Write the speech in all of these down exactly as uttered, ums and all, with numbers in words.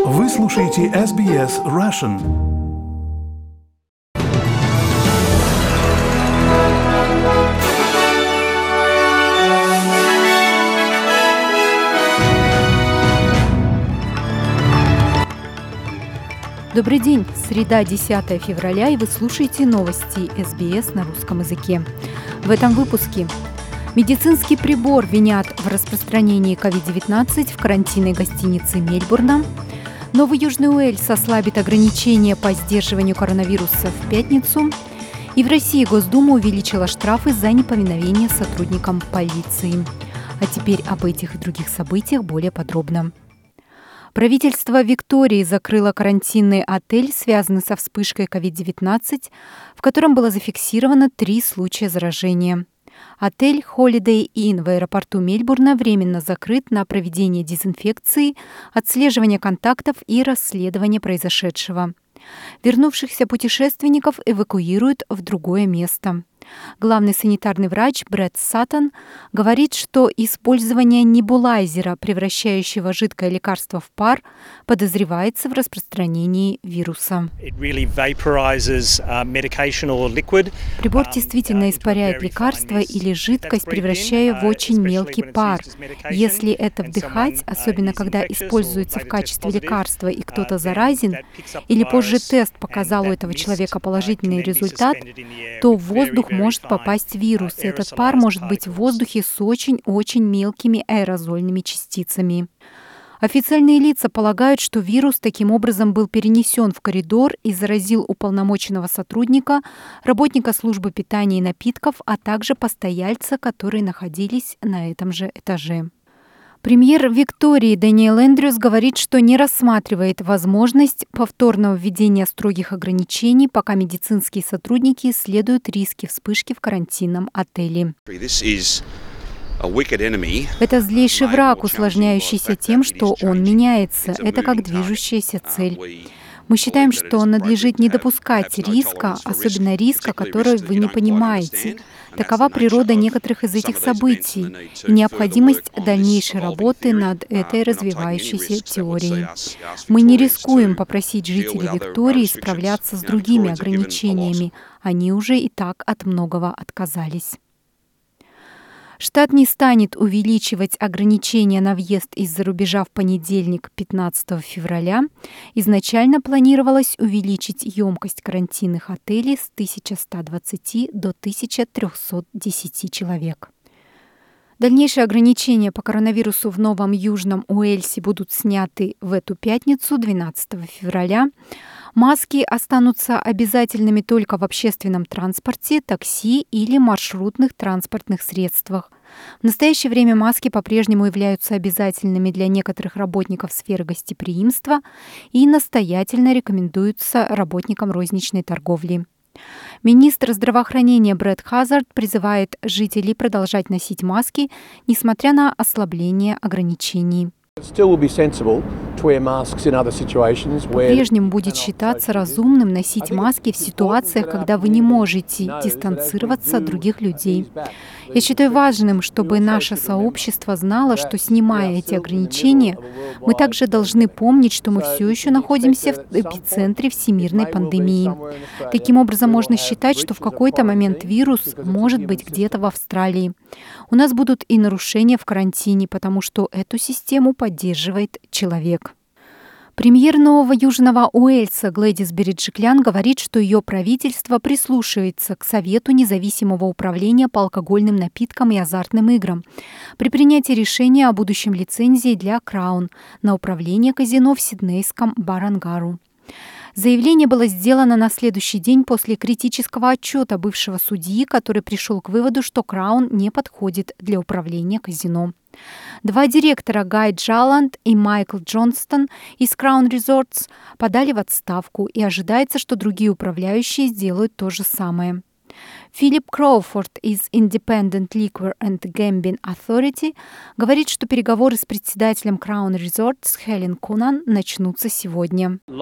Вы слушаете эс би эс Russian. Добрый день! Среда, десятое февраля, и вы слушаете новости эс би эс на русском языке. В этом выпуске медицинский прибор винят в распространении ковид девятнадцать в карантинной гостинице Мельбурна. Новый Южный Уэльс ослабит ограничения по сдерживанию коронавируса в пятницу. И в России Госдума увеличила штрафы за неповиновение сотрудникам полиции. А теперь об этих и других событиях более подробно. Правительство Виктории закрыло карантинный отель, связанный со вспышкой ковид девятнадцать, в котором было зафиксировано три случая заражения. Отель Holiday Inn в аэропорту Мельбурна временно закрыт на проведение дезинфекции, отслеживание контактов и расследование произошедшего. Вернувшихся путешественников эвакуируют в другое место. Главный санитарный врач Брэд Саттон говорит, что использование небулайзера, превращающего жидкое лекарство в пар, подозревается в распространении вируса. Прибор действительно испаряет лекарство или жидкость, превращая в очень мелкий пар. Если это вдыхать, особенно когда используется в качестве лекарства и кто-то заразен, или позже тест показал у этого человека положительный результат, то в воздух может попасть вирус, и этот пар может быть в воздухе с очень-очень мелкими аэрозольными частицами. Официальные лица полагают, что вирус таким образом был перенесен в коридор и заразил уполномоченного сотрудника, работника службы питания и напитков, а также постояльца, которые находились на этом же этаже. Премьер Виктории Дэниэл Эндрюс говорит, что не рассматривает возможность повторного введения строгих ограничений, пока медицинские сотрудники исследуют риски вспышки в карантинном отеле. Это злейший враг, усложняющийся тем, что он меняется. Это как движущаяся цель. Мы считаем, что надлежит не допускать риска, особенно риска, который вы не понимаете. Такова природа некоторых из этих событий и необходимость дальнейшей работы над этой развивающейся теорией. Мы не рискуем попросить жителей Виктории справляться с другими ограничениями. Они уже и так от многого отказались. Штат не станет увеличивать ограничения на въезд из-за рубежа в понедельник, пятнадцатого февраля. Изначально планировалось увеличить емкость карантинных отелей с тысячи ста двадцати до тысячи трёхсот десяти человек. Дальнейшие ограничения по коронавирусу в Новом Южном Уэльсе будут сняты в эту пятницу, двенадцатого февраля. Маски останутся обязательными только в общественном транспорте, такси или маршрутных транспортных средствах. В настоящее время маски по-прежнему являются обязательными для некоторых работников сферы гостеприимства и настоятельно рекомендуются работникам розничной торговли. Министр здравоохранения Брэд Хазард призывает жителей продолжать носить маски, несмотря на ослабление ограничений. По-прежнему будет считаться разумным носить маски в ситуациях, когда вы не можете дистанцироваться от других людей. Я считаю важным, чтобы наше сообщество знало, что, снимая эти ограничения, мы также должны помнить, что мы все еще находимся в эпицентре всемирной пандемии. Таким образом, можно считать, что в какой-то момент вирус может быть где-то в Австралии. У нас будут и нарушения в карантине, потому что эту систему поддерживает человек. Премьер Нового Южного Уэльса Глэдис Береджиклян говорит, что ее правительство прислушивается к Совету независимого управления по алкогольным напиткам и азартным играм при принятии решения о будущем лицензии для Краун на управление казино в сиднейском Барангару. Заявление было сделано на следующий день после критического отчета бывшего судьи, который пришел к выводу, что Краун не подходит для управления казино. Два директора, Гай Джаланд и Майкл Джонстон из Crown Resorts, подали в отставку, и ожидается, что другие управляющие сделают то же самое. Филипп Кроуфорд из Independent Liquor and Gambling Authority говорит, что переговоры с председателем Crown Resorts Хелен Кунан начнутся сегодня. Мы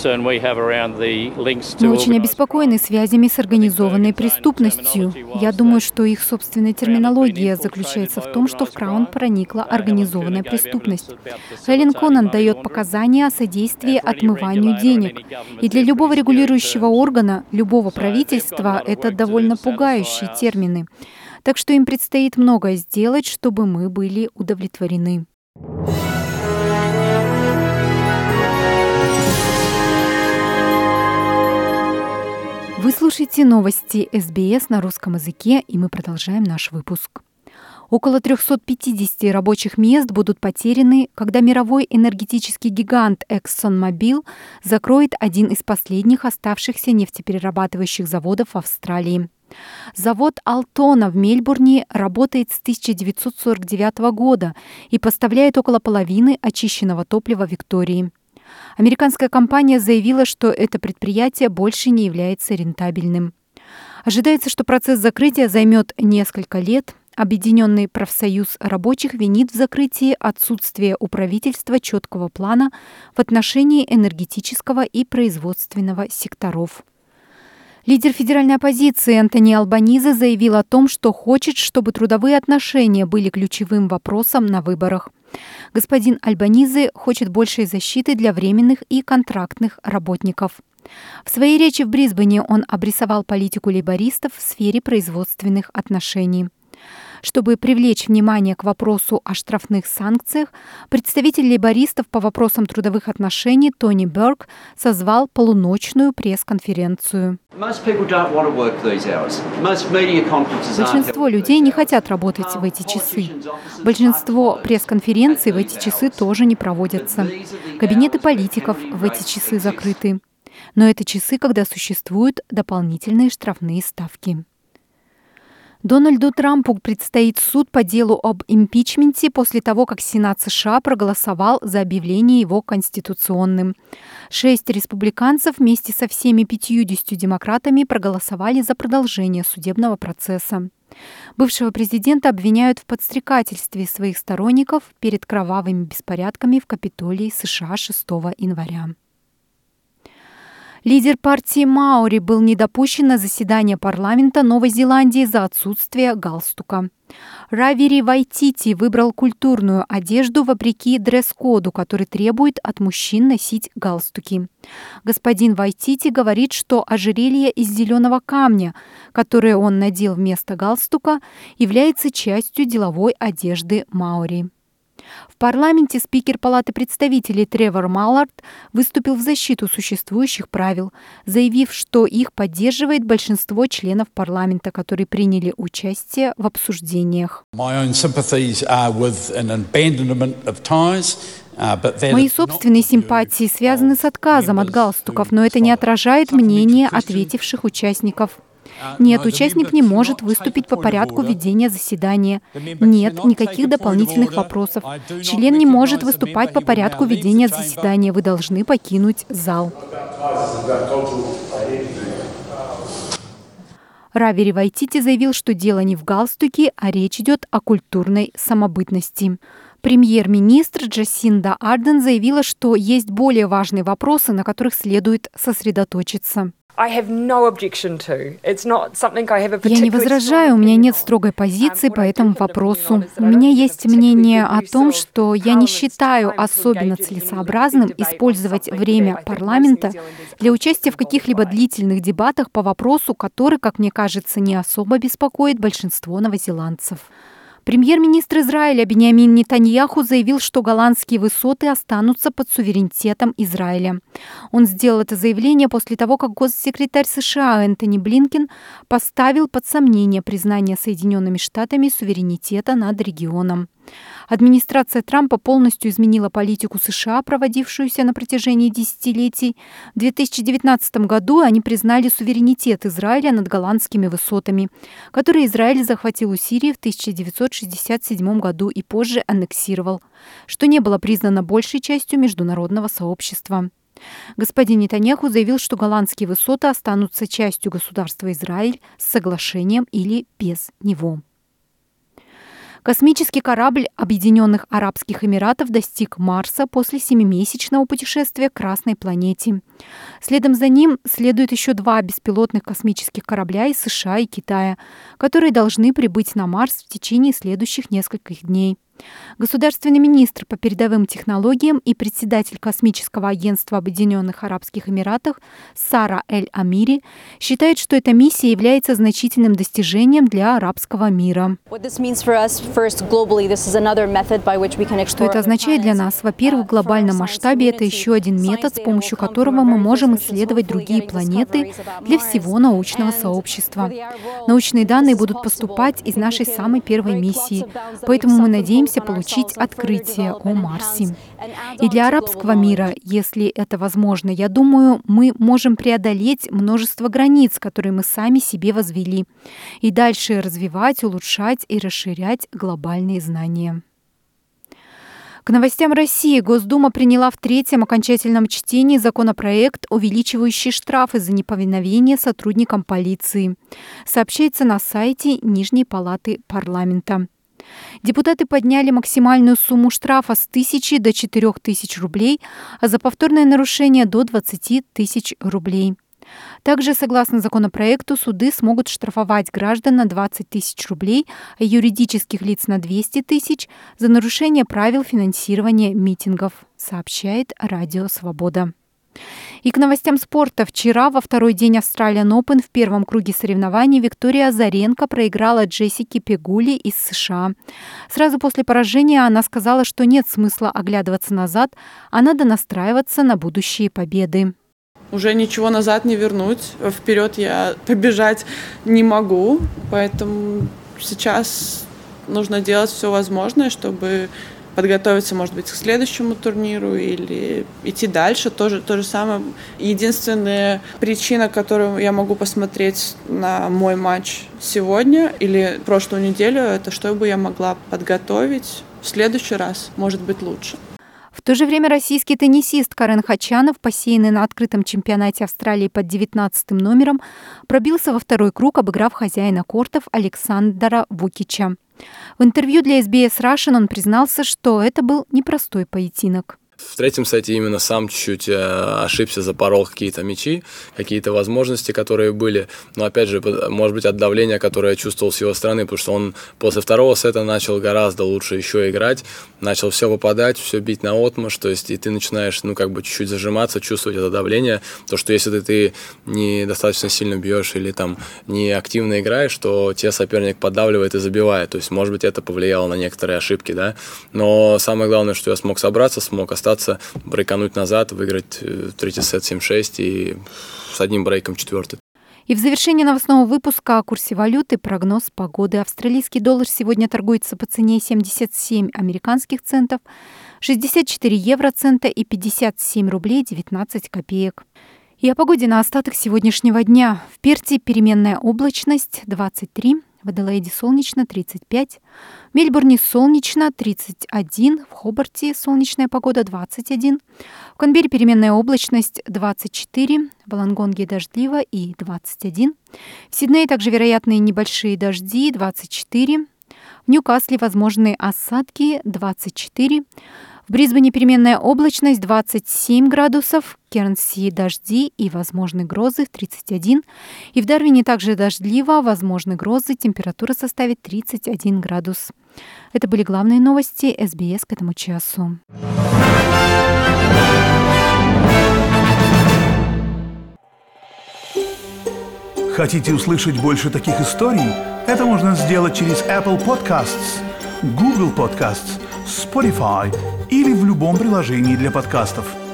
очень обеспокоены связями с организованной преступностью. Я думаю, что их собственная терминология заключается в том, что в Crown проникла организованная преступность. Хелен Кунан дает показания о содействии отмыванию денег. И для любого регулирующего органа, любого правительства это довольно пугающие термины. Так что им предстоит многое сделать, чтобы мы были удовлетворены. Вы слушаете новости эс би эс на русском языке, и мы продолжаем наш выпуск. Около триста пятьдесят рабочих мест будут потеряны, когда мировой энергетический гигант ExxonMobil закроет один из последних оставшихся нефтеперерабатывающих заводов в Австралии. Завод Алтона в Мельбурне работает с тысяча девятьсот сорок девятого года и поставляет около половины очищенного топлива Виктории. Американская компания заявила, что это предприятие больше не является рентабельным. Ожидается, что процесс закрытия займет несколько лет. Объединенный профсоюз рабочих винит в закрытии отсутствие у правительства четкого плана в отношении энергетического и производственного секторов. Лидер федеральной оппозиции Энтони Албанизе заявил о том, что хочет, чтобы трудовые отношения были ключевым вопросом на выборах. Господин Албанизе хочет большей защиты для временных и контрактных работников. В своей речи в Брисбене он обрисовал политику лейбористов в сфере производственных отношений. Чтобы привлечь внимание к вопросу о штрафных санкциях, представитель лейбористов по вопросам трудовых отношений Тони Берг созвал полуночную пресс-конференцию. Большинство людей не хотят работать в эти часы. Большинство пресс-конференций в эти часы тоже не проводятся. Кабинеты политиков в эти часы закрыты. Но это часы, когда существуют дополнительные штрафные ставки. Дональду Трампу предстоит суд по делу об импичменте после того, как Сенат США проголосовал за объявление его конституционным. Шесть республиканцев вместе со всеми пятьюдесятью демократами проголосовали за продолжение судебного процесса. Бывшего президента обвиняют в подстрекательстве своих сторонников перед кровавыми беспорядками в Капитолии США шестого января. Лидер партии Маори был не допущен на заседание парламента Новой Зеландии за отсутствие галстука. Равери Вайтити выбрал культурную одежду вопреки дресс-коду, который требует от мужчин носить галстуки. Господин Вайтити говорит, что ожерелье из зеленого камня, которое он надел вместо галстука, является частью деловой одежды Маори. В парламенте спикер Палаты представителей Тревор Маллард выступил в защиту существующих правил, заявив, что их поддерживает большинство членов парламента, которые приняли участие в обсуждениях. Мои собственные симпатии связаны с отказом от галстуков, но это не отражает мнение ответивших участников. Нет, участник не может выступить по порядку ведения заседания. Нет, никаких дополнительных вопросов. Член не может выступать по порядку ведения заседания. Вы должны покинуть зал. Равери Вайтити заявил, что дело не в галстуке, а речь идет о культурной самобытности. Премьер-министр Джасинда Ардерн заявила, что есть более важные вопросы, на которых следует сосредоточиться. Я не возражаю, у меня нет строгой позиции по этому вопросу. У меня есть мнение о том, что я не считаю особенно целесообразным использовать время парламента для участия в каких-либо длительных дебатах по вопросу, который, как мне кажется, не особо беспокоит большинство новозеландцев. Премьер-министр Израиля Биньямин Нетаньяху заявил, что голландские высоты останутся под суверенитетом Израиля. Он сделал это заявление после того, как госсекретарь США Энтони Блинкен поставил под сомнение признание Соединенными Штатами суверенитета над регионом. Администрация Трампа полностью изменила политику США, проводившуюся на протяжении десятилетий. В две тысячи девятнадцатом году они признали суверенитет Израиля над голландскими высотами, которые Израиль захватил у Сирии в тысяча девятьсот шестьдесят седьмом году и позже аннексировал, что не было признано большей частью международного сообщества. Господин Нетаньяху заявил, что голландские высоты останутся частью государства Израиль с соглашением или без него. Космический корабль Объединенных Арабских Эмиратов достиг Марса после семимесячного путешествия к Красной планете. Следом за ним следуют еще два беспилотных космических корабля из США и Китая, которые должны прибыть на Марс в течение следующих нескольких дней. Государственный министр по передовым технологиям и председатель Космического агентства Объединенных Арабских Эмиратов Сара Эль-Амири считает, что эта миссия является значительным достижением для арабского мира. Что это означает для нас? Во-первых, в глобальном масштабе это еще один метод, с помощью которого мы можем исследовать другие планеты для всего научного сообщества. Научные данные будут поступать из нашей самой первой миссии, поэтому мы надеемся получить открытие о Марсе. И для арабского мира, если это возможно, я думаю, мы можем преодолеть множество границ, которые мы сами себе возвели, и дальше развивать, улучшать и расширять глобальные знания. К новостям России. Госдума приняла в третьем окончательном чтении законопроект, увеличивающий штрафы за неповиновение сотрудникам полиции. Сообщается на сайте Нижней палаты парламента. Депутаты подняли максимальную сумму штрафа с тысячи до четырех тысяч рублей, а за повторное нарушение до двадцати тысяч рублей. Также, согласно законопроекту, суды смогут штрафовать граждан на двадцать тысяч рублей, а юридических лиц на двести тысяч за нарушение правил финансирования митингов, сообщает Радио Свобода. И к новостям спорта. Вчера, во второй день Australian Open, в первом круге соревнований Виктория Азаренко проиграла Джессике Пегули из США. Сразу после поражения она сказала, что нет смысла оглядываться назад, а надо настраиваться на будущие победы. Уже ничего назад не вернуть, вперед я побежать не могу, поэтому сейчас нужно делать все возможное, чтобы подготовиться, может быть, к следующему турниру или идти дальше. Тоже, то же самое. Единственная причина, которую я могу посмотреть на мой матч сегодня или прошлую неделю, это чтобы я могла подготовить в следующий раз, может быть, лучше. В то же время российский теннисист Карен Хачанов, посеянный на открытом чемпионате Австралии под девятнадцатым номером, пробился во второй круг, обыграв хозяина кортов Александра Вукича. В интервью для эс би эс Russian он признался, что это был непростой поединок. В третьем сете именно сам чуть-чуть ошибся, запорол какие-то мячи, какие-то возможности, которые были. Но опять же, может быть, от давления, которое я чувствовал с его стороны, потому что он после второго сета начал гораздо лучше еще играть, начал все попадать, все бить наотмашь, то есть и ты начинаешь, ну, как бы чуть-чуть зажиматься, чувствовать это давление. То, что если ты, ты недостаточно сильно бьешь или там не активно играешь, то тебя соперник поддавливает и забивает. То есть, может быть, это повлияло на некоторые ошибки, да. Но самое главное, что я смог собраться, смог остаться, брейкануть назад, выиграть третий сет семь шесть и с одним брейком четвертый. И в завершении новостного выпуска о курсе валюты прогноз погоды. Австралийский доллар сегодня торгуется по цене семьдесят семь американских центов, шестьдесят четыре евроцента и пятьдесят семь рублей девятнадцать копеек. И о погоде на остаток сегодняшнего дня. В Перте переменная облачность двадцать три, в Аделаиде солнечно тридцать пять, в Мельбурне солнечно тридцать один, в Хобарте солнечная погода двадцать один, в Канберре переменная облачность двадцать четыре, в Волонгонге дождливо и двадцать один, в Сиднее также вероятные небольшие дожди двадцать четыре, в Ньюкасле возможные осадки двадцать четыре, в Брисбене переменная облачность двадцать семь градусов, в Кернси дожди и возможны грозы тридцать один, и в Дарвине также дождливо, возможны грозы, температура составит тридцать один градус. Это были главные новости эс би эс к этому часу. Хотите услышать больше таких историй? Это можно сделать через Apple Podcasts, Google Podcasts, Spotify или в любом приложении для подкастов.